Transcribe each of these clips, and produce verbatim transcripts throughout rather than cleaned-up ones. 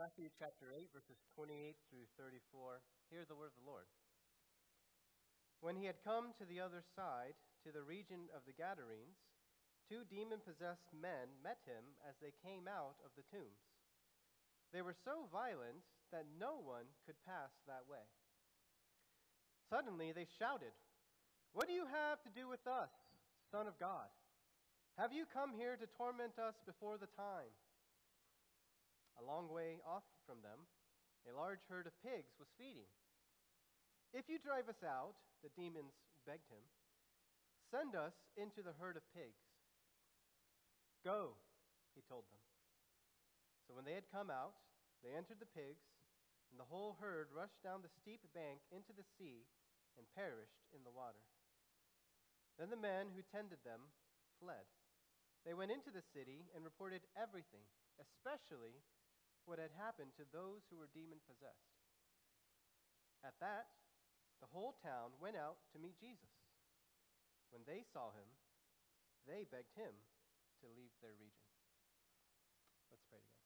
Matthew chapter eight, verses twenty-eight through thirty-four. Hear the word of the Lord. When he had come to the other side, to the region of the Gadarenes, two demon-possessed men met him as they came out of the tombs. They were so violent that no one could pass that way. Suddenly they shouted, "What do you have to do with us, Son of God? Have you come here to torment us before the time?" A long way off from them, a large herd of pigs was feeding. "If you drive us out," the demons begged him, "send us into the herd of pigs." "Go," he told them. So when they had come out, they entered the pigs, and the whole herd rushed down the steep bank into the sea and perished in the water. Then the men who tended them fled. They went into the city and reported everything, especially what had happened to those who were demon-possessed. At that, the whole town went out to meet Jesus. When they saw him, they begged him to leave their region. Let's pray together.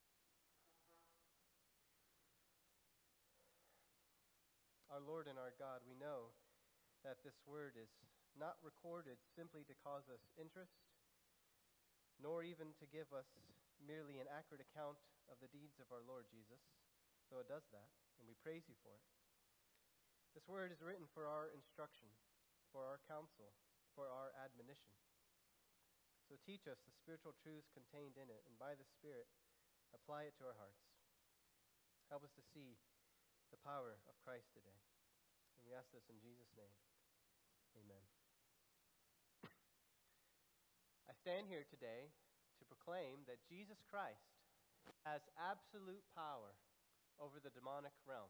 Our Lord and our God, we know that this word is not recorded simply to cause us interest, nor even to give us merely an accurate account of the deeds of our Lord Jesus, though it does that, and we praise you for it. This word is written for our instruction, for our counsel, for our admonition. So teach us the spiritual truths contained in it, and by the Spirit, apply it to our hearts. Help us to see the power of Christ today. And we ask this in Jesus' name. Amen. I stand here today to proclaim that Jesus Christ has absolute power over the demonic realm.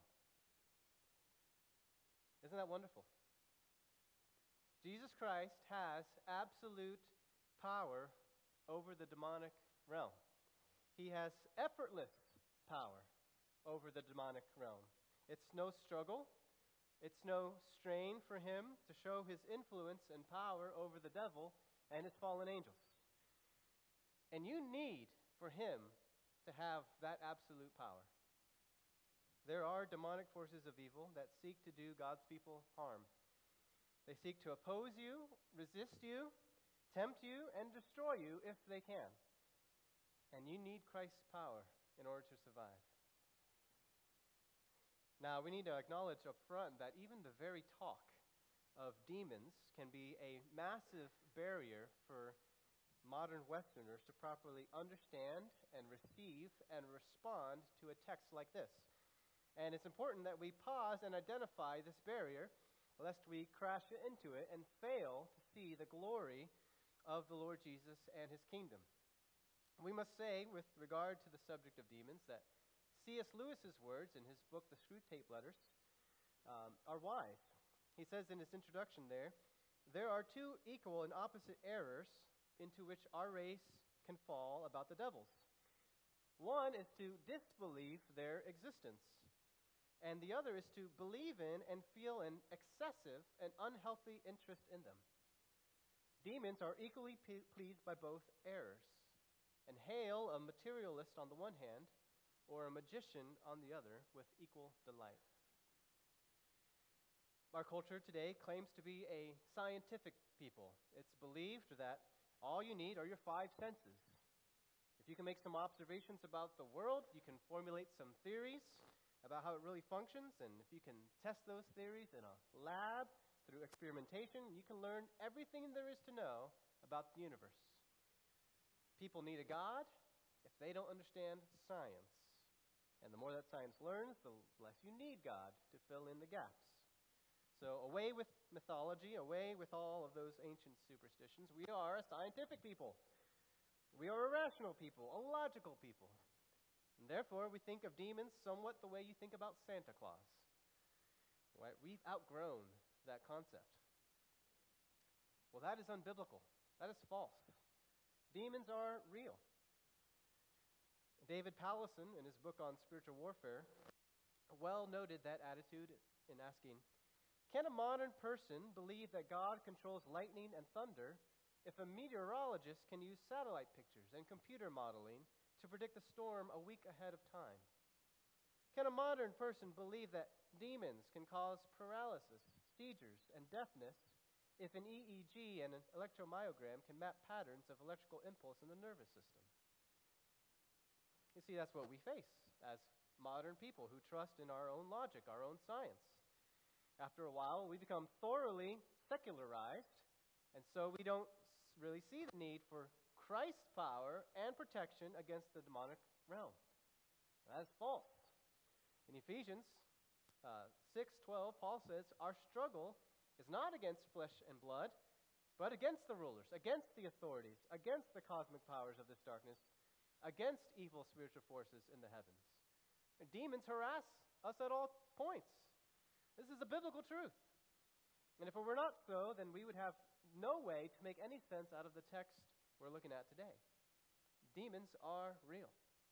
Isn't that wonderful? Jesus Christ has absolute power over the demonic realm. He has effortless power over the demonic realm. It's no struggle. It's no strain for him to show his influence and power over the devil and his fallen angels. And you need for him to have that absolute power. There are demonic forces of evil that seek to do God's people harm. They seek to oppose you, resist you, tempt you, and destroy you if they can. And you need Christ's power in order to survive. Now, we need to acknowledge up front that even the very talk of demons can be a massive barrier for modern Westerners to properly understand and receive and respond to a text like this. And it's important that we pause and identify this barrier, lest we crash into it and fail to see the glory of the Lord Jesus and his kingdom. We must say, with regard to the subject of demons, that C S Lewis's words in his book, The Screwtape Letters, um, are wise. He says in his introduction there, "There are two equal and opposite errors into which our race can fall about the devils. One is to disbelieve their existence, and the other is to believe in and feel an excessive and unhealthy interest in them. Demons are equally pe- pleased by both errors, and hail a materialist on the one hand, or a magician on the other, with equal delight." Our culture today claims to be a scientific people. It's believed that all you need are your five senses. If you can make some observations about the world, you can formulate some theories about how it really functions, and if you can test those theories in a lab through experimentation, you can learn everything there is to know about the universe. People need a God if they don't understand science. And the more that science learns, the less you need God to fill in the gaps. So away with mythology, away with all of those ancient superstitions. We are a scientific people. We are a rational people, a logical people. And therefore, we think of demons somewhat the way you think about Santa Claus. Right? We've outgrown that concept. Well, that is unbiblical. That is false. Demons are real. David Powlison, in his book on spiritual warfare, well noted that attitude in asking, "Can a modern person believe that God controls lightning and thunder if a meteorologist can use satellite pictures and computer modeling to predict a storm a week ahead of time? Can a modern person believe that demons can cause paralysis, seizures, and deafness if an E E G and an electromyogram can map patterns of electrical impulse in the nervous system? You see, that's what we face as modern people who trust in our own logic, our own science. After a while, we become thoroughly secularized, and so we don't really see the need for Christ's power and protection against the demonic realm. That is false. In Ephesians uh, six twelve, Paul says, our struggle is not against flesh and blood, but against the rulers, against the authorities, against the cosmic powers of this darkness, against evil spiritual forces in the heavens. And demons harass us at all points. This is a biblical truth. And if it were not so, then we would have no way to make any sense out of the text we're looking at today. Demons are real.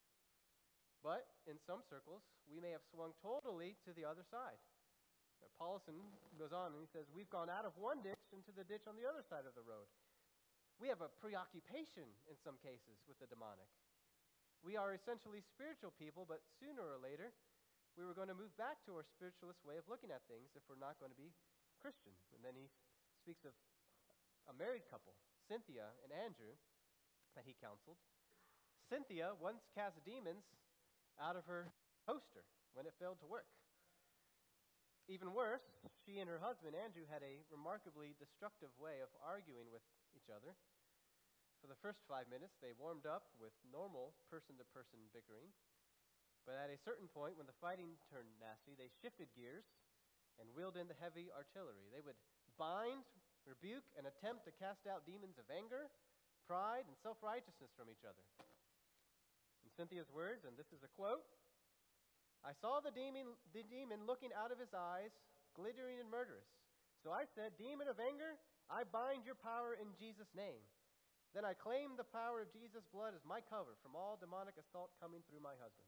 But in some circles, we may have swung totally to the other side. Now, Paulson goes on and he says, we've gone out of one ditch into the ditch on the other side of the road. We have a preoccupation in some cases with the demonic. We are essentially spiritual people, but sooner or later, we were going to move back to our spiritualist way of looking at things if we're not going to be Christian. And then he speaks of a married couple, Cynthia and Andrew, that he counseled. Cynthia once cast demons out of her toaster when it failed to work. Even worse, she and her husband, Andrew, had a remarkably destructive way of arguing with each other. For the first five minutes, they warmed up with normal person-to-person bickering. But at a certain point, when the fighting turned nasty, they shifted gears and wheeled in the heavy artillery. They would bind, rebuke, and attempt to cast out demons of anger, pride, and self-righteousness from each other. In Cynthia's words, and this is a quote, I saw the demon, the demon looking out of his eyes, glittering and murderous. So I said, demon of anger, I bind your power in Jesus' name. Then I claim the power of Jesus' blood as my cover from all demonic assault coming through my husband.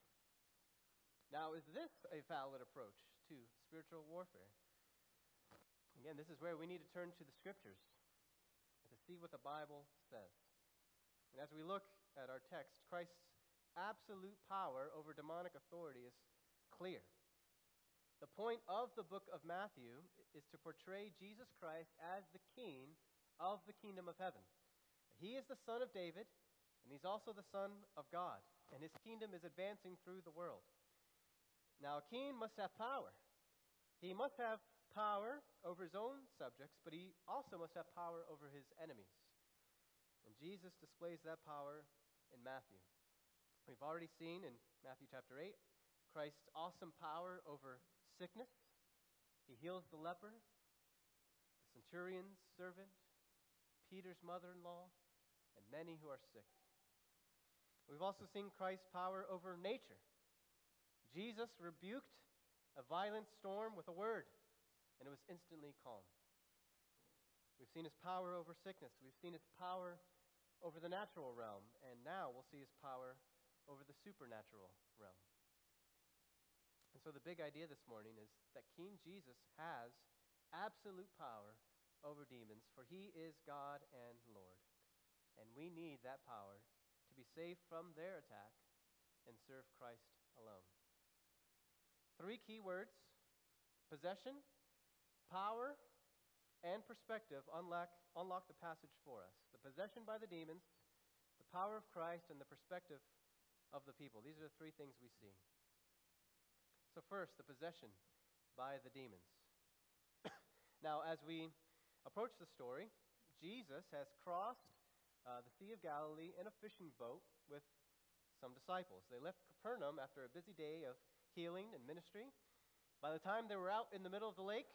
Now, is this a valid approach to spiritual warfare? Again, this is where we need to turn to the Scriptures to see what the Bible says. And as we look at our text, Christ's absolute power over demonic authority is clear. The point of the book of Matthew is to portray Jesus Christ as the king of the kingdom of heaven. He is the son of David, and he's also the son of God, and his kingdom is advancing through the world. Now, a king must have power. He must have power over his own subjects, but he also must have power over his enemies. And Jesus displays that power in Matthew. We've already seen in Matthew chapter eight, Christ's awesome power over sickness. He heals the leper, the centurion's servant, Peter's mother-in-law, and many who are sick. We've also seen Christ's power over nature. Jesus rebuked a violent storm with a word, and it was instantly calm. We've seen his power over sickness. We've seen his power over the natural realm, and now we'll see his power over the supernatural realm. And so the big idea this morning is that King Jesus has absolute power over demons, for he is God and Lord. And we need that power to be saved from their attack and serve Christ alone. Three key words: possession, power, and perspective unlock, unlock the passage for us. The possession by the demons, the power of Christ, and the perspective of the people. These are the three things we see. So first, the possession by the demons. Now, as we approach the story, Jesus has crossed uh, the Sea of Galilee in a fishing boat with some disciples. They left Capernaum after a busy day of healing and ministry. By the time they were out in the middle of the lake,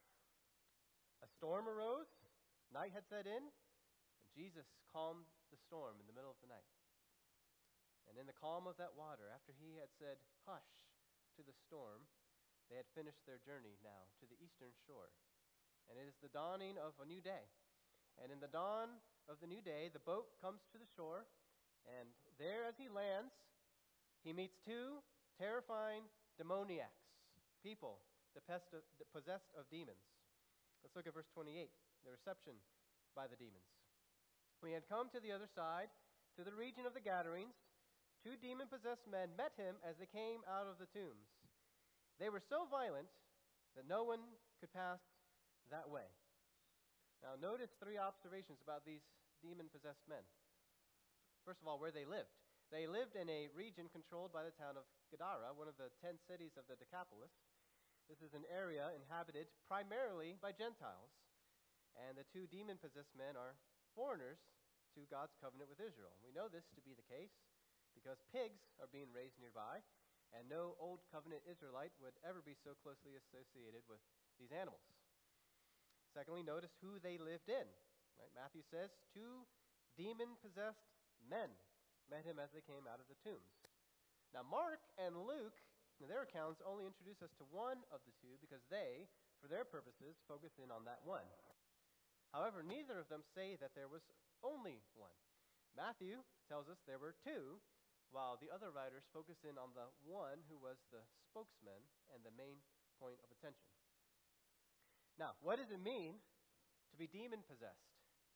a storm arose, night had set in, and Jesus calmed the storm in the middle of the night. And in the calm of that water, after he had said, hush, to the storm, they had finished their journey now to the eastern shore. And it is the dawning of a new day. And in the dawn of the new day, the boat comes to the shore, and there as he lands, he meets two terrifying demoniacs, people possessed of demons. Let's look at verse twenty-eight, the reception by the demons. We had come to the other side, to the region of the Gadarenes. two demon-possessed men met him as they came out of the tombs. They were so violent that no one could pass that way. Now, notice three observations about these demon-possessed men. First of all, where they lived. They lived in a region controlled by the town of Gadara, one of the ten cities of the Decapolis. This is an area inhabited primarily by Gentiles, and the two demon-possessed men are foreigners to God's covenant with Israel. We know this to be the case because pigs are being raised nearby, and no Old Covenant Israelite would ever be so closely associated with these animals. Secondly, notice who they lived in. Right? Matthew says, two demon-possessed men met him as they came out of the tombs. Now, Mark and Luke, in their accounts, only introduce us to one of the two because they, for their purposes, focus in on that one. However, neither of them say that there was only one. Matthew tells us there were two, while the other writers focus in on the one who was the spokesman and the main point of attention. Now, what does it mean to be demon-possessed?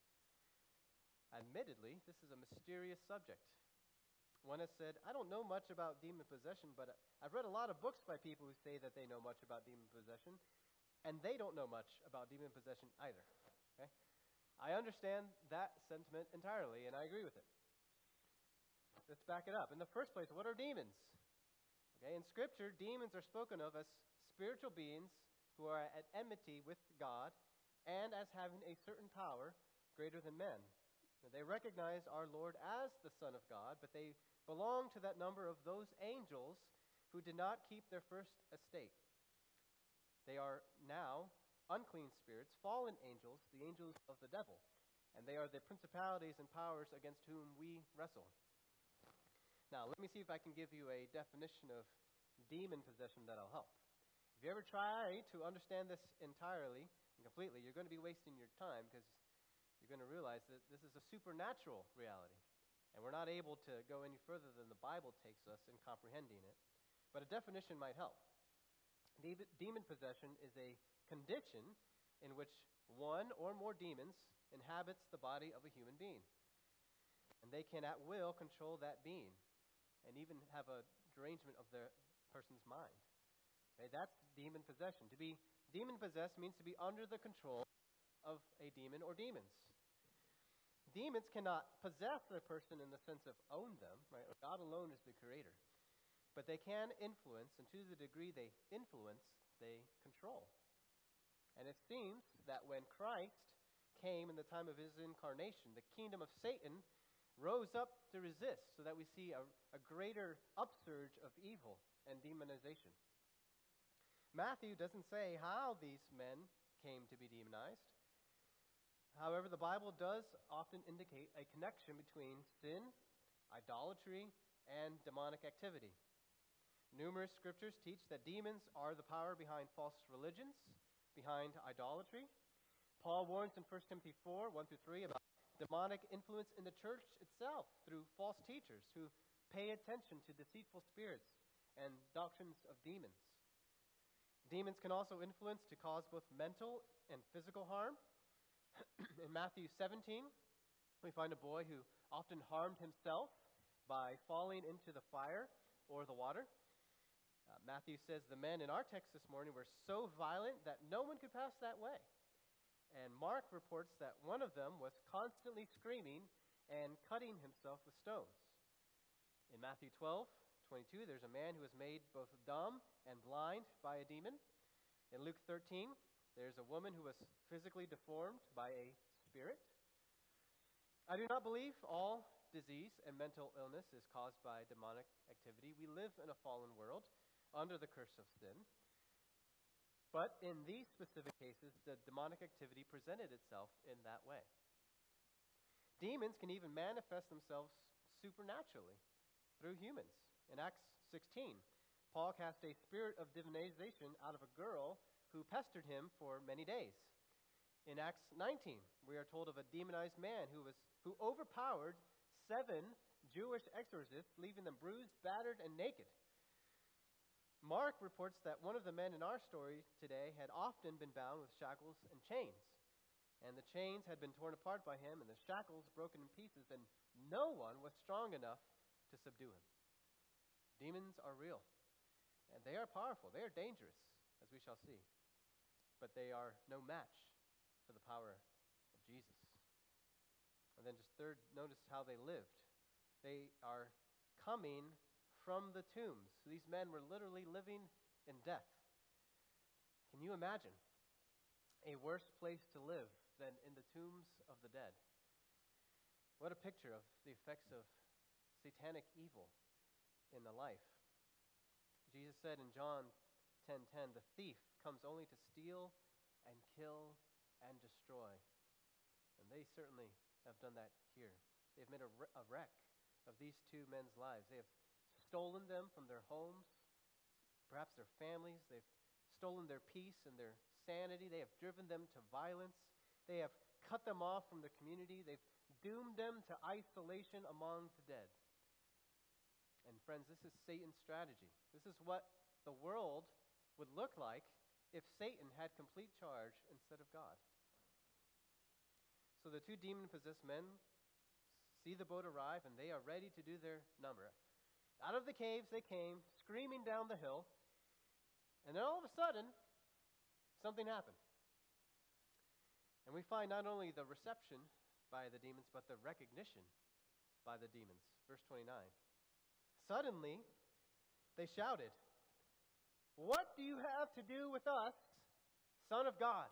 Admittedly, this is a mysterious subject. One has said, I don't know much about demon possession, but I've read a lot of books by people who say that they know much about demon possession, and they don't know much about demon possession either. Okay? I understand that sentiment entirely, and I agree with it. Let's back it up. In the first place, what are demons? Okay, in Scripture, demons are spoken of as spiritual beings who are at enmity with God and as having a certain power greater than men. They recognize our Lord as the Son of God, but they belong to that number of those angels who did not keep their first estate. They are now unclean spirits, fallen angels, the angels of the devil, and they are the principalities and powers against whom we wrestle. Now, let me see if I can give you a definition of demon possession that'll help. If you ever try to understand this entirely and completely, you're going to be wasting your time because you're going to realize that this is a supernatural reality, and we're not able to go any further than the Bible takes us in comprehending it. But a definition might help. De- demon possession is a condition in which one or more demons inhabits the body of a human being, and they can at will control that being and even have a derangement of the person's mind. Okay, that's demon possession. To be demon-possessed means to be under the control of a demon or demons. Demons cannot possess a person in the sense of own them, right? God alone is the creator. But they can influence, and to the degree they influence, they control. And it seems that when Christ came in the time of his incarnation, the kingdom of Satan rose up to resist, so that we see a, a greater upsurge of evil and demonization. Matthew doesn't say how these men came to be demonized. However, the Bible does often indicate a connection between sin, idolatry, and demonic activity. Numerous scriptures teach that demons are the power behind false religions, behind idolatry. Paul warns in First Timothy four, one through three about demonic influence in the church itself through false teachers who pay attention to deceitful spirits and doctrines of demons. Demons can also influence to cause both mental and physical harm. In Matthew seventeen, we find a boy who often harmed himself by falling into the fire or the water. Uh, Matthew says the men in our text this morning were so violent that no one could pass that way. And Mark reports that one of them was constantly screaming and cutting himself with stones. In Matthew twelve, twenty-two, there's a man who was made both dumb and blind by a demon. In Luke thirteen, there's a woman who was physically deformed by a spirit. I do not believe all disease and mental illness is caused by demonic activity. We live in a fallen world under the curse of sin. But in these specific cases, the demonic activity presented itself in that way. Demons can even manifest themselves supernaturally through humans. In Acts sixteen, Paul cast a spirit of divination out of a girl who pestered him for many days. In Acts nineteen, we are told of a demonized man who was who overpowered seven Jewish exorcists, leaving them bruised, battered, and naked. Mark reports that one of the men in our story today had often been bound with shackles and chains, and the chains had been torn apart by him and the shackles broken in pieces, and no one was strong enough to subdue him. Demons are real, and they are powerful. They are dangerous, as we shall see. But they are no match for the power of Jesus. And then just third, notice how they lived. They are coming from the tombs. These men were literally living in death. Can you imagine a worse place to live than in the tombs of the dead? What a picture of the effects of satanic evil in the life. Jesus said in John ten ten, the thief comes only to steal and kill and destroy. And they certainly have done that here. They've made a, a wreck of these two men's lives. They have stolen them from their homes, perhaps their families. They've stolen their peace and their sanity. They have driven them to violence. They have cut them off from the community. They've doomed them to isolation among the dead. And friends, this is Satan's strategy. This is what the world would look like if Satan had complete charge instead of God. So the two demon-possessed men see the boat arrive, and they are ready to do their number. Out of the caves they came, screaming down the hill, and then all of a sudden, something happened. And we find not only the reception by the demons, but the recognition by the demons. Verse twenty-nine. Suddenly, they shouted, "What do you have to do with us, Son of God?"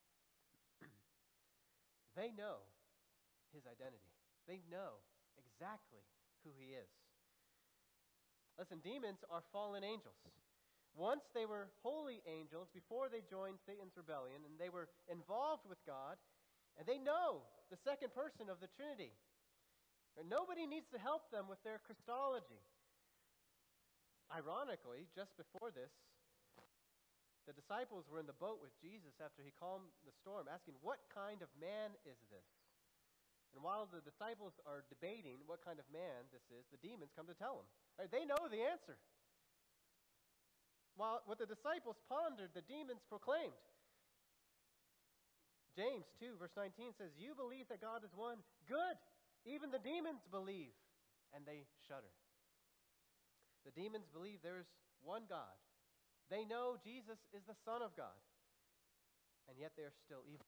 They know his identity. They know exactly who he is. Listen, demons are fallen angels. Once they were holy angels before they joined Satan's rebellion, and they were involved with God, and they know the second person of the Trinity. And nobody needs to help them with their Christology. Ironically, just before this, the disciples were in the boat with Jesus after he calmed the storm, asking, "What kind of man is this?" And while the disciples are debating what kind of man this is, the demons come to tell them. Right, they know the answer. While what the disciples pondered, the demons proclaimed. James two, verse nineteen says, "You believe that God is one. Good. Even the demons believe, and they shudder." The demons believe there is one God. They know Jesus is the Son of God, and yet they are still evil.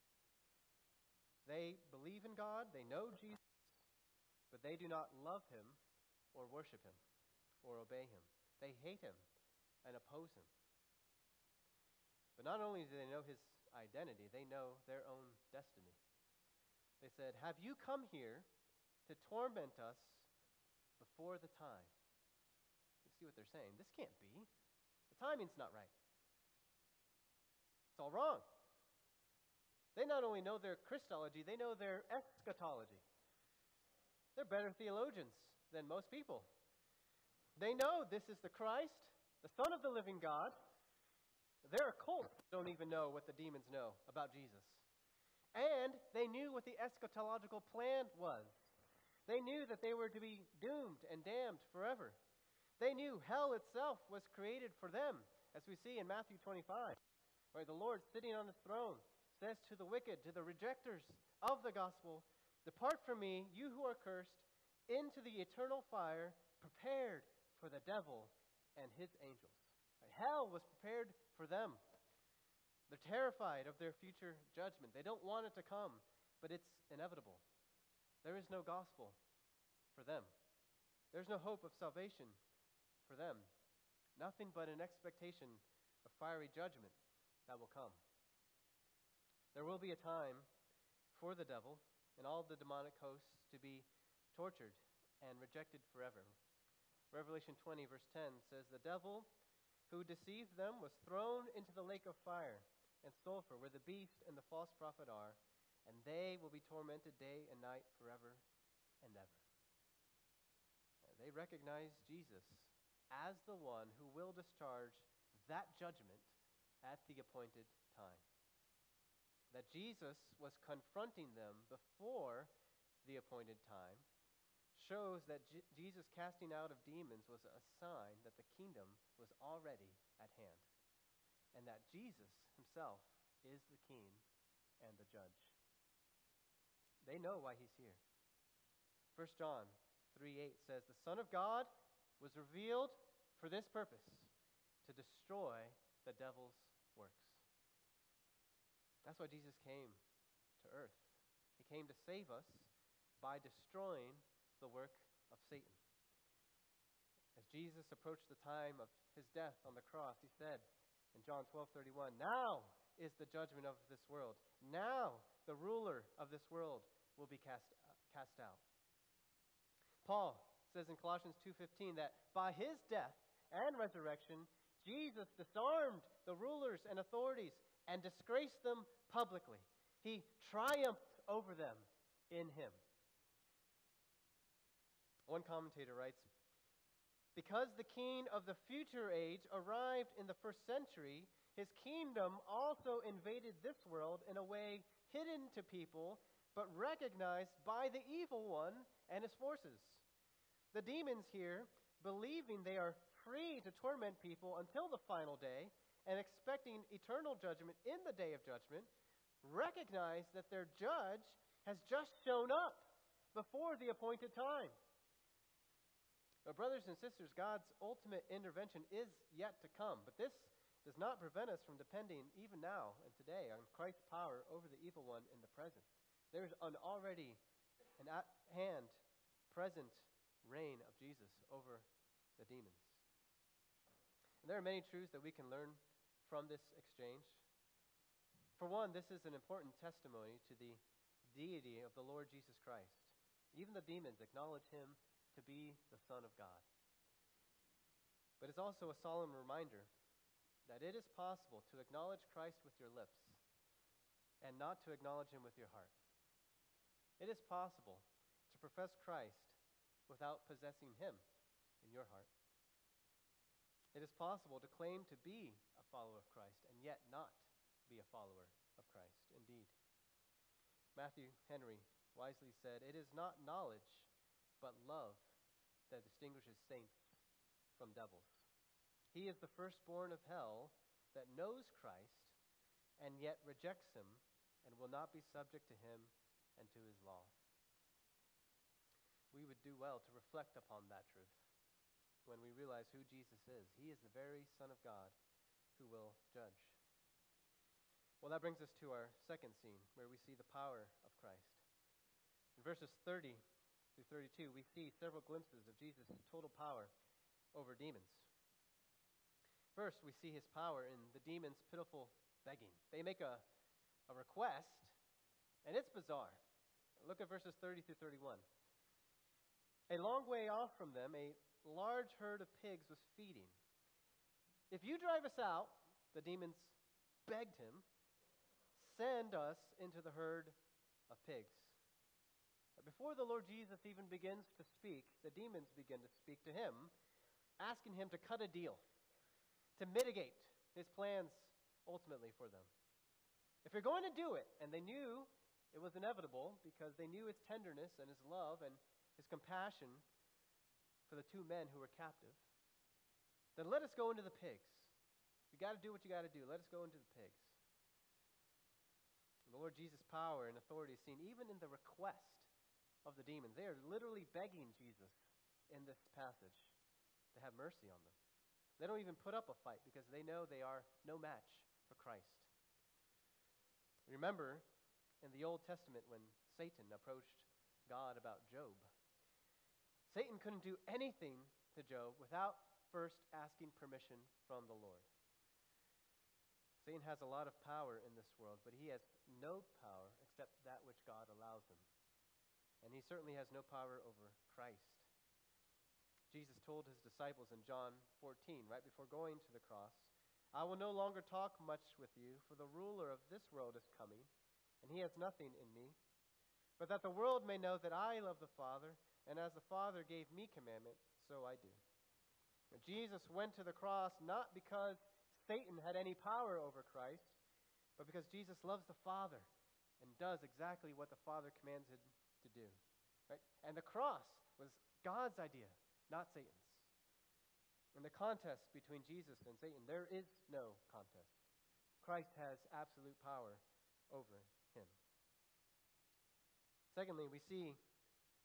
They believe in God, they know Jesus, but they do not love him or worship him or obey him. They hate him and oppose him. But not only do they know his identity, they know their own destiny. They said, "Have you come here to torment us before the time?" You see what they're saying? This can't be. The timing's not right. It's all wrong. They not only know their Christology, they know their eschatology. They're better theologians than most people. They know this is the Christ, the Son of the living God. Their occults don't even know what the demons know about Jesus. And they knew what the eschatological plan was. They knew that they were to be doomed and damned forever. They knew hell itself was created for them, as we see in Matthew twenty-five, where the Lord, sitting on his throne, says to the wicked, to the rejectors of the gospel, "Depart from me, you who are cursed, into the eternal fire prepared for the devil and his angels." Hell was prepared for them. They're terrified of their future judgment. They don't want it to come, but it's inevitable. There is no gospel for them. There's no hope of salvation for them. Nothing but an expectation of fiery judgment that will come. There will be a time for the devil and all the demonic hosts to be tortured and rejected forever. Revelation twenty, verse ten says, "The devil who deceived them was thrown into the lake of fire and sulfur, where the beast and the false prophet are, and they will be tormented day and night forever and ever." They recognize Jesus as the one who will discharge that judgment at the appointed time. That Jesus was confronting them before the appointed time shows that J- Jesus casting out of demons was a sign that the kingdom was already at hand, and that Jesus himself is the king and the judge. They know why he's here. First John three eight says, "The Son of God was revealed for this purpose, to destroy the devil's works." That's why Jesus came to earth. He came to save us by destroying the work of Satan. As Jesus approached the time of his death on the cross, he said in John twelve thirty-one, "Now is the judgment of this world. Now the ruler of this world will be cast, uh, cast out." Paul says in Colossians two fifteen that by his death and resurrection, Jesus disarmed the rulers and authorities and disgraced them publicly. He triumphed over them in him. One commentator writes, "Because the king of the future age arrived in the first century, his kingdom also invaded this world in a way hidden to people, but recognized by the evil one and his forces. The demons here, believing they are free to torment people until the final day, and expecting eternal judgment in the day of judgment, recognize that their judge has just shown up before the appointed time." But brothers and sisters, God's ultimate intervention is yet to come. But this does not prevent us from depending, even now and today, on Christ's power over the evil one in the present. There is an already an at-hand, present reign of Jesus over the demons. And there are many truths that we can learn from this exchange. For one, this is an important testimony to the deity of the Lord Jesus Christ. Even the demons acknowledge him to be the Son of God. But it's also a solemn reminder that it is possible to acknowledge Christ with your lips and not to acknowledge him with your heart. It is possible to profess Christ without possessing him in your heart. It is possible to claim to be a follower of Christ and yet not be a follower of Christ. Indeed. Matthew Henry wisely said, "It is not knowledge, but love that distinguishes saints from devils. He is the firstborn of hell that knows Christ and yet rejects him and will not be subject to him and to his law." We would do well to reflect upon that truth when we realize who Jesus is. He is the very Son of God who will judge. Well, that brings us to our second scene, where we see the power of Christ. In verses thirty through thirty-two, we see several glimpses of Jesus' total power over demons. First, we see his power in the demons' pitiful begging. They make a, a request, and it's bizarre. Look at verses thirty through thirty-one. "A long way off from them, a large herd of pigs was feeding. 'If you drive us out,' the demons begged him, 'send us into the herd of pigs.'" Before the Lord Jesus even begins to speak, the demons begin to speak to him, asking him to cut a deal, to mitigate his plans ultimately for them. If you're going to do it, and they knew it was inevitable because they knew his tenderness and his love and his compassion for the two men who were captive, then let us go into the pigs. You got to do what you got to do. Let us go into the pigs. The Lord Jesus' power and authority is seen even in the request of the demons. They are literally begging Jesus in this passage to have mercy on them. They don't even put up a fight because they know they are no match for Christ. Remember in the Old Testament when Satan approached God about Job. Satan couldn't do anything to Job without first asking permission from the Lord. Satan has a lot of power in this world, but he has no power except that which God allows him. And he certainly has no power over Christ. Jesus told his disciples in John fourteen, right before going to the cross, "I will no longer talk much with you, for the ruler of this world is coming, and he has nothing in me. But that the world may know that I love the Father, and as the Father gave me commandment, so I do." And Jesus went to the cross not because Satan had any power over Christ, but because Jesus loves the Father and does exactly what the Father commands him to do. Right? And the cross was God's idea, not Satan's. In the contest between Jesus and Satan, there is no contest. Christ has absolute power over him. Secondly, we see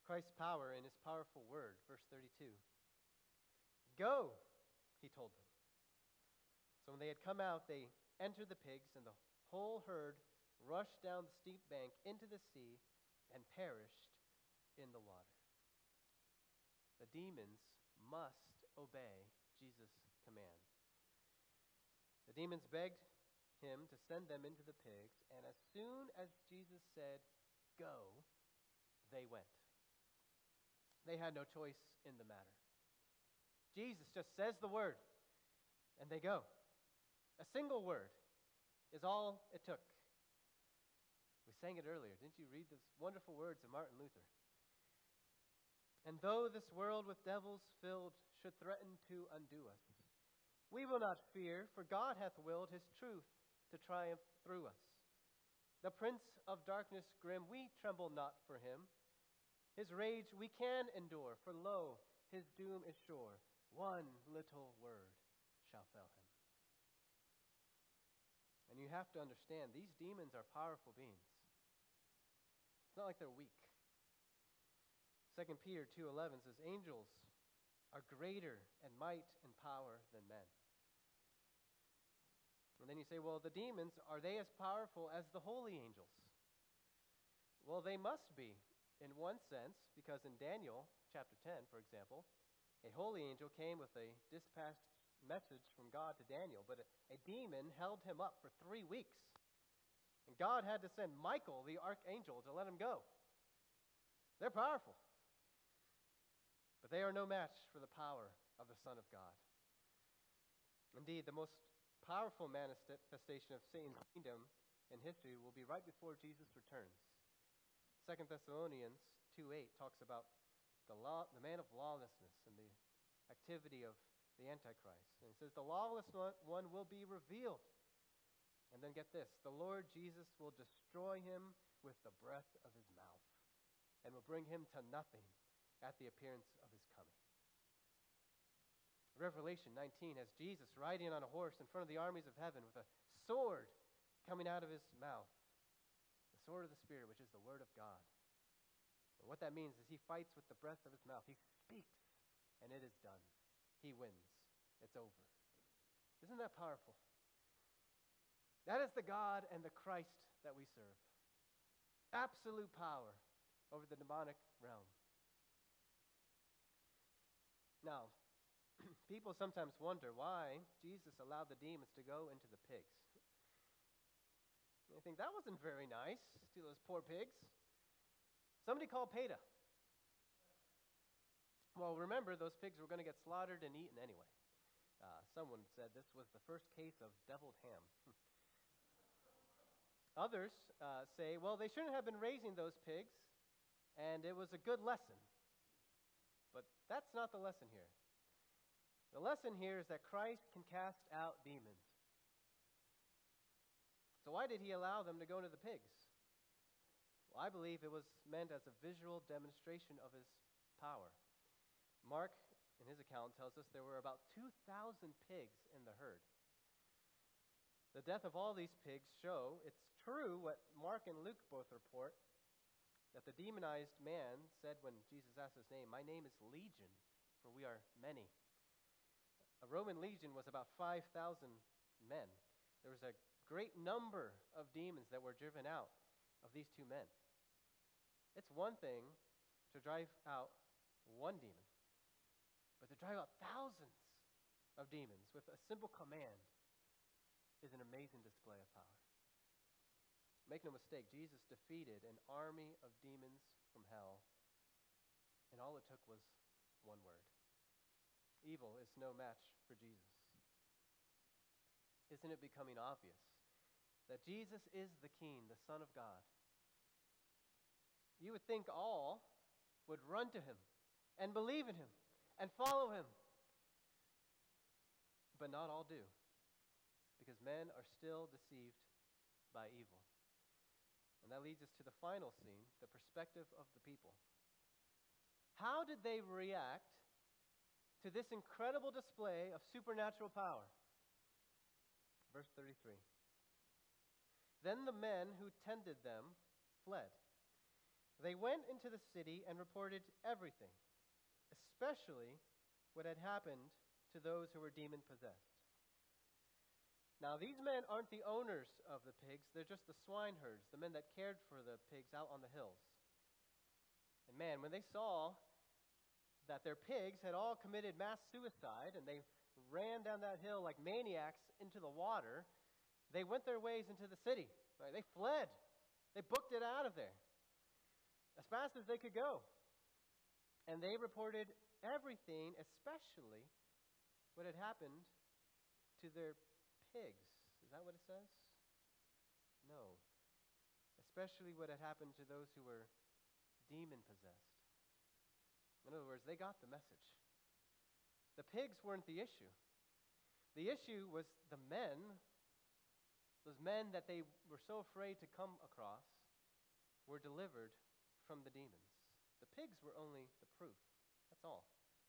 Christ's power in his powerful word. Verse thirty-two. Go, he told them. So when they had come out, they entered the pigs, and the whole herd rushed down the steep bank into the sea and perished in the water. The demons must obey Jesus' command. The demons begged him to send them into the pigs, and as soon as Jesus said, "Go," they went. They had no choice in the matter. Jesus just says the word, and they go. A single word is all it took. We sang it earlier. Didn't you read those wonderful words of Martin Luther? And though this world with devils filled should threaten to undo us, we will not fear, for God hath willed his truth to triumph through us. The prince of darkness grim, we tremble not for him. His rage we can endure, for lo, his doom is sure. One little word shall fell him. And you have to understand, these demons are powerful beings. It's not like they're weak. Second Peter two eleven says, angels are greater in might and power than men. And then you say, well, the demons, are they as powerful as the holy angels? Well, they must be, in one sense, because in Daniel chapter ten, for example, a holy angel came with a dispatched message from God to Daniel, but a, a demon held him up for three weeks. And God had to send Michael, the archangel, to let him go. They're powerful. But they are no match for the power of the Son of God. Indeed, the most powerful manifestation of Satan's kingdom in history will be right before Jesus returns. Second Thessalonians two eight talks about the law, the man of lawlessness and the activity of the Antichrist. And it says, the lawless one will be revealed. And then get this, the Lord Jesus will destroy him with the breath of his mouth and will bring him to nothing at the appearance of his coming. Revelation nineteen has Jesus riding on a horse in front of the armies of heaven with a sword coming out of his mouth. The sword of the Spirit, which is the word of God. And what that means is he fights with the breath of his mouth. He speaks, and it is done. He wins. It's over. Isn't that powerful? That is the God and the Christ that we serve. Absolute power over the demonic realm. Now, people sometimes wonder why Jesus allowed the demons to go into the pigs. I think that wasn't very nice to those poor pigs. Somebody called PETA. Well, remember, those pigs were going to get slaughtered and eaten anyway. Uh, someone said this was the first case of deviled ham. Others uh, say, well, they shouldn't have been raising those pigs, and it was a good lesson. But that's not the lesson here. The lesson here is that Christ can cast out demons. So why did he allow them to go into the pigs? Well, I believe it was meant as a visual demonstration of his power. Mark, in his account, tells us there were about two thousand pigs in the herd. The death of all these pigs show it's true what Mark and Luke both report, that the demonized man said when Jesus asked his name, "My name is Legion, for we are many." A Roman legion was about five thousand men. There was a great number of demons that were driven out of these two men. It's one thing to drive out one demon, but to drive out thousands of demons with a simple command is an amazing display of power. Make no mistake, Jesus defeated an army of demons from hell, and all it took was one word. Evil is no match for Jesus. Isn't it becoming obvious that Jesus is the King, the Son of God? You would think all would run to him and believe in him and follow him. But not all do, because men are still deceived by evil. And that leads us to the final scene, the perspective of the people. How did they react to this incredible display of supernatural power? Verse thirty-three. Then the men who tended them fled, They went into the city and reported everything, especially what had happened to those who were demon-possessed. Now, these men aren't the owners of the pigs. They're just the swineherds, the men that cared for the pigs out on the hills. And man, when they saw that their pigs had all committed mass suicide and they ran down that hill like maniacs into the water, they went their ways into the city. Right? They fled. They booked it out of there as fast as they could go. And they reported everything, especially what had happened to their pigs. Is that what it says? No. Especially what had happened to those who were demon-possessed. In other words, they got the message. The pigs weren't the issue. The issue was the men, those men that they were so afraid to come across, were delivered from the demons. The pigs were only the proof. That's all.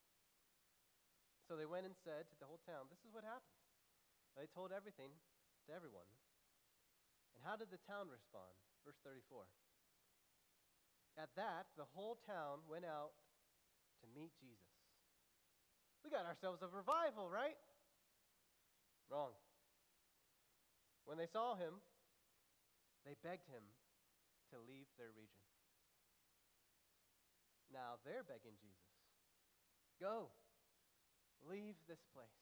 So they went and said to the whole town, this is what happened. They told everything to everyone. And how did the town respond? Verse thirty-four. At that, the whole town went out to meet Jesus. We got ourselves a revival, right? Wrong. When they saw him, they begged him to leave their region. Now they're begging Jesus, go, leave this place.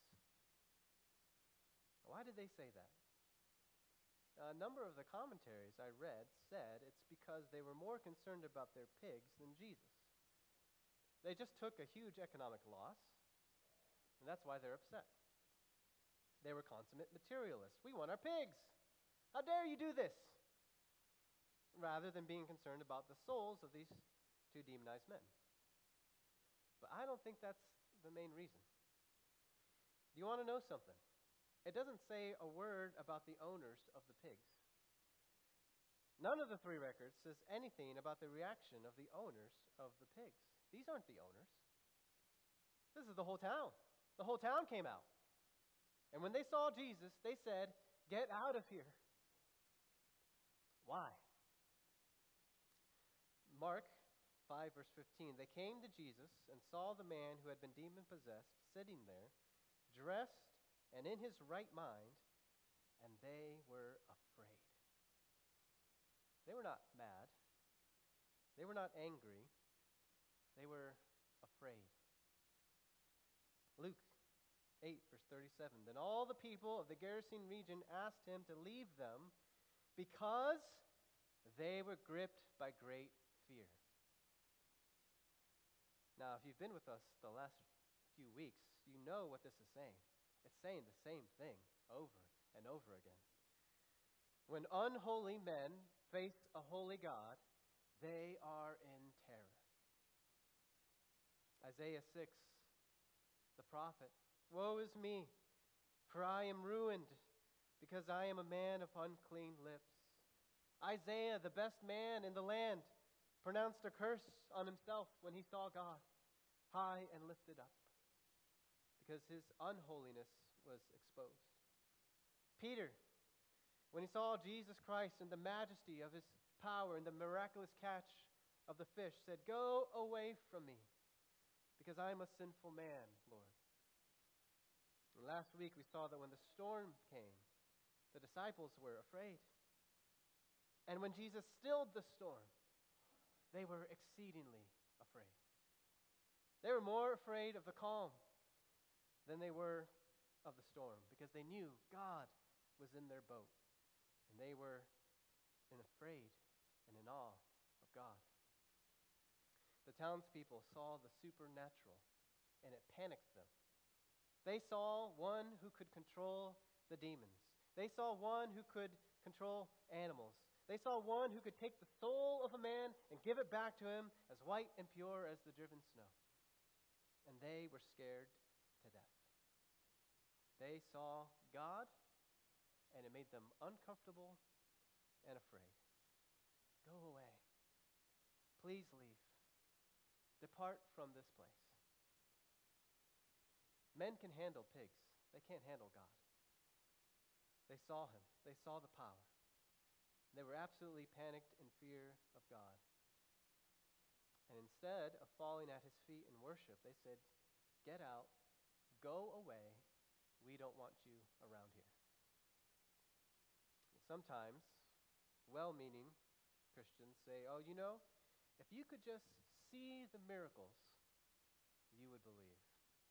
Why did they say that? A number of the commentaries I read said it's because they were more concerned about their pigs than Jesus. They just took a huge economic loss, and that's why they're upset. They were consummate materialists. We want our pigs. How dare you do this? Rather than being concerned about the souls of these two demonized men. But I don't think that's the main reason. Do you want to know something? It doesn't say a word about the owners of the pigs. None of the three records says anything about the reaction of the owners of the pigs. These aren't the owners. This is the whole town. The whole town came out. And when they saw Jesus, they said, get out of here. Why? Mark five, verse fifteen, they came to Jesus and saw the man who had been demon-possessed sitting there, dressed and in his right mind, and they were afraid. They were not mad. They were not angry. They were afraid. Luke eight, verse thirty-seven, then all the people of the Gerasene region asked him to leave them because they were gripped by great fear. Now, if you've been with us the last few weeks, you know what this is saying. It's saying the same thing over and over again. When unholy men face a holy God, they are in terror. Isaiah six, the prophet, woe is me, for I am ruined, because I am a man of unclean lips. Isaiah, the best man in the land, pronounced a curse on himself when he saw God, high and lifted up, because his unholiness was exposed. Peter, when he saw Jesus Christ in the majesty of his power and the miraculous catch of the fish, said, go away from me, because I am a sinful man, Lord. And last week we saw that when the storm came, the disciples were afraid. And when Jesus stilled the storm, they were exceedingly afraid. They were more afraid of the calm than they were of the storm, because they knew God was in their boat, and they were in afraid and in awe of God. The townspeople saw the supernatural, and it panicked them. They saw one who could control the demons. They saw one who could control animals. They saw one who could take the soul of a man and give it back to him as white and pure as the driven snow. And they were scared to death. They saw God, and it made them uncomfortable and afraid. Go away. Please leave. Depart from this place. Men can handle pigs. They can't handle God. They saw him. They saw the power. They were absolutely panicked in fear of God. And instead of falling at his feet in worship, they said, "Get out, go away, we don't want you around here." Sometimes, well-meaning Christians say, "Oh, you know, if you could just see the miracles, you would believe."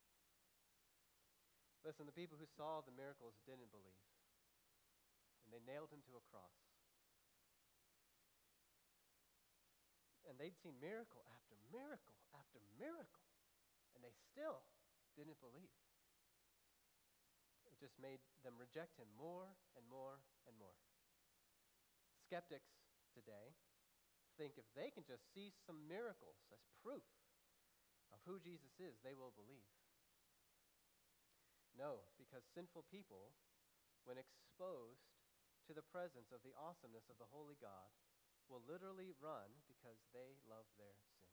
Listen, the people who saw the miracles didn't believe, and they nailed him to a cross. And they'd seen miracle after miracle after miracle, and they still didn't believe. It just made them reject him more and more and more. Skeptics today think if they can just see some miracles as proof of who Jesus is, they will believe. No, because sinful people, when exposed to the presence of the awesomeness of the holy God, will literally run because they love their sin.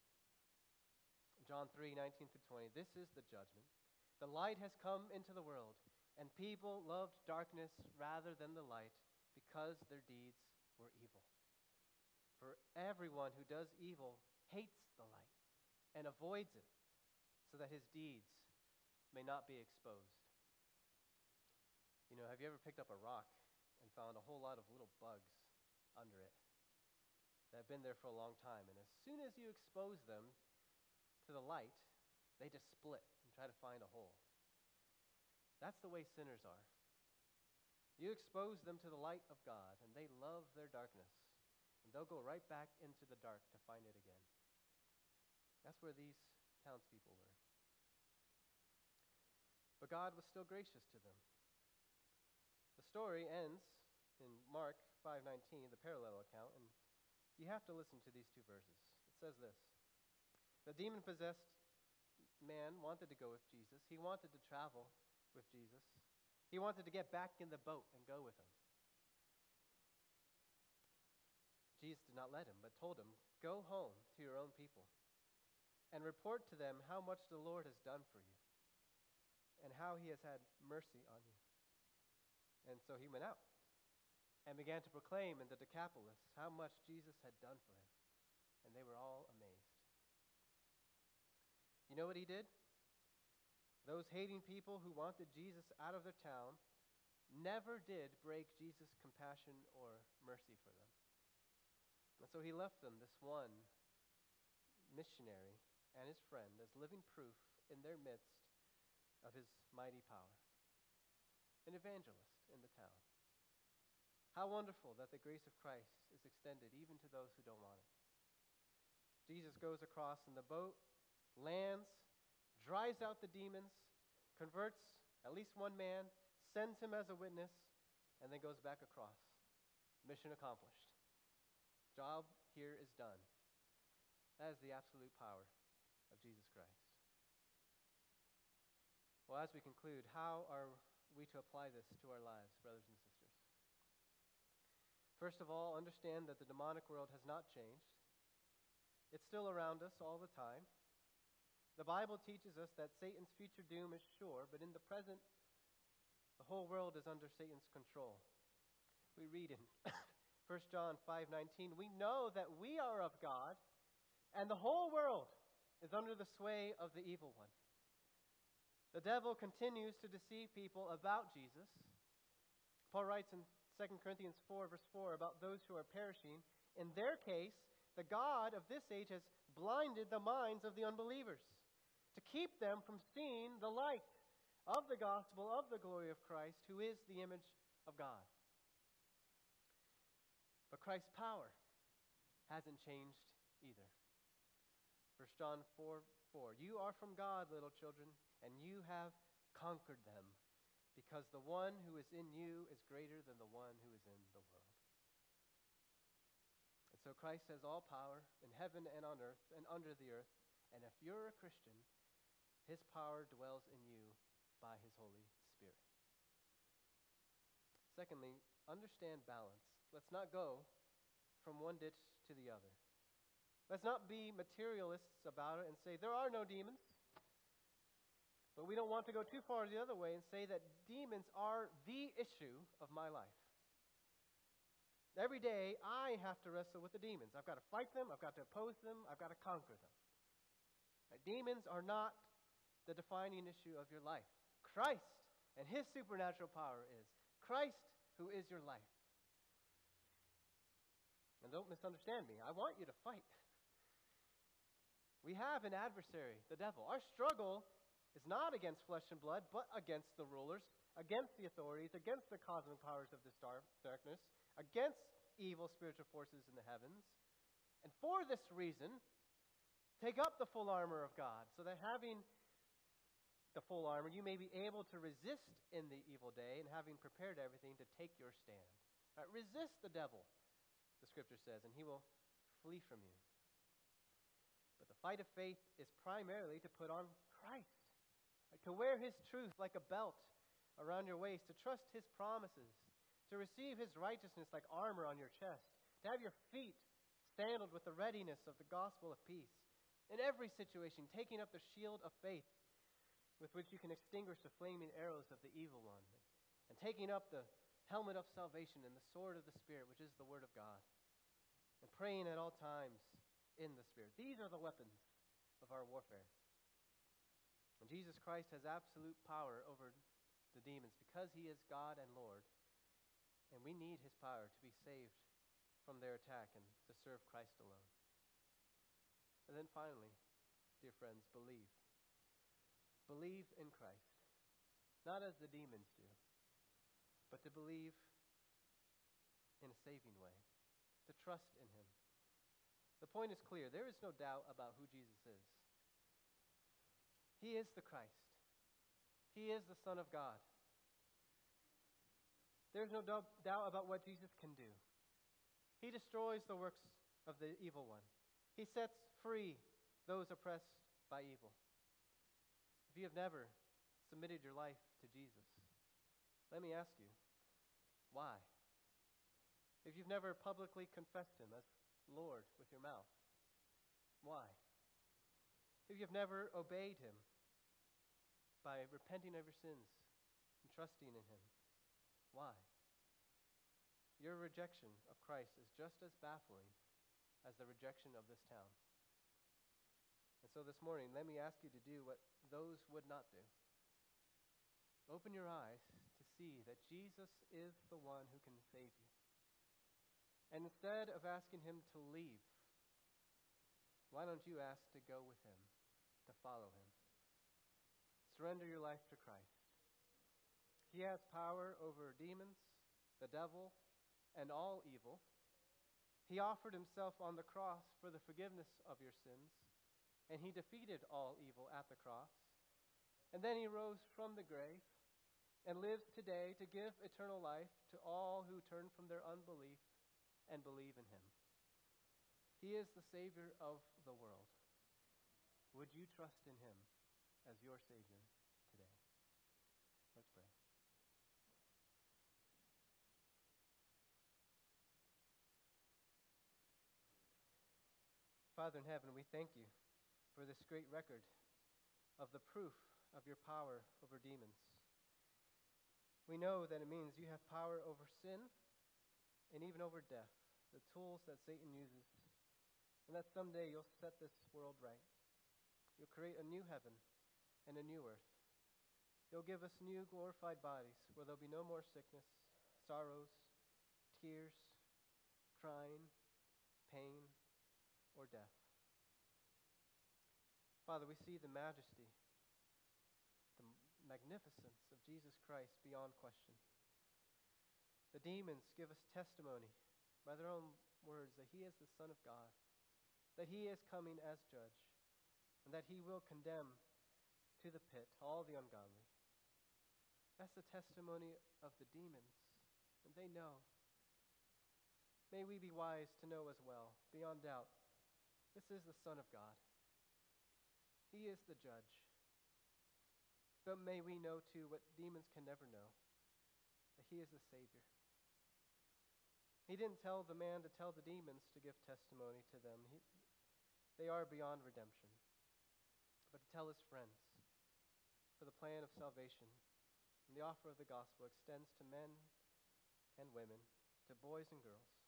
John three, nineteen through twenty, this is the judgment. The light has come into the world, and people loved darkness rather than the light because their deeds were evil. For everyone who does evil hates the light and avoids it, so that his deeds may not be exposed. You know, have you ever picked up a rock and found a whole lot of little bugs under it that have been there for a long time? And as soon as you expose them to the light, they just split and try to find a hole. That's the way sinners are. You expose them to the light of God, and they love their darkness, and they'll go right back into the dark to find it again. That's where these townspeople were. But God was still gracious to them. The story ends in Mark five nineteen, the parallel account, and you have to listen to these two verses. It says this: the demon-possessed man wanted to go with Jesus. He wanted to travel with Jesus. He wanted to get back in the boat and go with him. Jesus did not let him, but told him, "Go home to your own people and report to them how much the Lord has done for you and how he has had mercy on you." And so he went out and began to proclaim in the Decapolis how much Jesus had done for him. And they were all amazed. You know what he did? Those hating people who wanted Jesus out of their town never did break Jesus' compassion or mercy for them. And so he left them, this one missionary and his friend, as living proof in their midst of his mighty power. An evangelist in the town. How wonderful that the grace of Christ is extended even to those who don't want it. Jesus goes across in the boat, lands, drives out the demons, converts at least one man, sends him as a witness, and then goes back across. Mission accomplished. Job here is done. That is the absolute power of Jesus Christ. Well, as we conclude, how are we to apply this to our lives, brothers and sisters? First of all, understand that the demonic world has not changed. It's still around us all the time. The Bible teaches us that Satan's future doom is sure, but in the present, the whole world is under Satan's control. We read in First John five nineteen, "We know that we are of God, and the whole world is under the sway of the evil one." The devil continues to deceive people about Jesus. Paul writes in Second Corinthians four, verse four, about those who are perishing. In their case, the God of this age has blinded the minds of the unbelievers to keep them from seeing the light of the gospel of the glory of Christ, who is the image of God. But Christ's power hasn't changed either. First John four four, "You are from God, little children, and you have conquered them, because the one who is in you is greater than the one who is in the world." And so Christ has all power in heaven and on earth and under the earth, and if you're a Christian, his power dwells in you by his Holy Spirit. Secondly, understand balance. Let's not go from one ditch to the other. Let's not be materialists about it and say there are no demons. But we don't want to go too far the other way and say that demons are the issue of my life. Every day, I have to wrestle with the demons. I've got to fight them. I've got to oppose them. I've got to conquer them. Right? Demons are not the defining issue of your life. Christ and his supernatural power is. Christ who is your life. And don't misunderstand me. I want you to fight. We have an adversary, the devil. Our struggle is not against flesh and blood, but against the rulers, against the authorities, against the cosmic powers of this dark, darkness, against evil spiritual forces in the heavens. And for this reason, take up the full armor of God, so that having the full armor, you may be able to resist in the evil day, and having prepared everything, to take your stand. Right? Resist the devil, the scripture says, and he will flee from you. But the fight of faith is primarily to put on Christ, right? To wear his truth like a belt around your waist, to trust his promises, to receive his righteousness like armor on your chest, to have your feet sandaled with the readiness of the gospel of peace. In every situation, taking up the shield of faith with which you can extinguish the flaming arrows of the evil one, and taking up the helmet of salvation and the sword of the Spirit, which is the word of God, and praying at all times in the Spirit. These are the weapons of our warfare. And Jesus Christ has absolute power over the demons because he is God and Lord. And we need his power to be saved from their attack and to serve Christ alone. And then finally, dear friends, believe. Believe in Christ. Not as the demons do, but to believe in a saving way. To trust in him. The point is clear. There is no doubt about who Jesus is. He is the Christ. He is the Son of God. There's no doubt about what Jesus can do. He destroys the works of the evil one. He sets free those oppressed by evil. If you have never submitted your life to Jesus, let me ask you, why? If you've never publicly confessed him as Lord with your mouth, why? If you've never obeyed him by repenting of your sins and trusting in him, why? Your rejection of Christ is just as baffling as the rejection of this town. And so this morning, let me ask you to do what those would not do. Open your eyes to see that Jesus is the one who can save you. And instead of asking him to leave, why don't you ask to go with him, to follow him? Surrender your life to Christ. He has power over demons, the devil, and all evil. He offered himself on the cross for the forgiveness of your sins, and he defeated all evil at the cross. And then he rose from the grave and lives today to give eternal life to all who turn from their unbelief and believe in him. He is the Savior of the world. Would you trust in him as your Savior today? Let's pray. Father in heaven, we thank you for this great record of the proof of your power over demons. We know that it means you have power over sin and even over death, the tools that Satan uses, and that someday you'll set this world right. You'll create a new heaven and a new earth. You'll give us new glorified bodies where there'll be no more sickness, sorrows, tears, crying, pain, or death. Father, we see the majesty, the magnificence of Jesus Christ beyond question. The demons give us testimony by their own words that he is the Son of God, that he is coming as judge, and that he will condemn to the pit all the ungodly. That's the testimony of the demons, and they know. May we be wise to know as well, beyond doubt, this is the Son of God. He is the judge. But may we know too what demons can never know, that he is the Savior. He didn't tell the man to tell the demons to give testimony to them. He, they are beyond redemption. But to tell his friends, for the plan of salvation and the offer of the gospel extends to men and women, to boys and girls.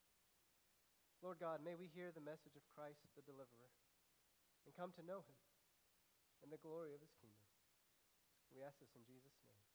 Lord God, may we hear the message of Christ the deliverer and come to know him and the glory of his kingdom. We ask this in Jesus' name.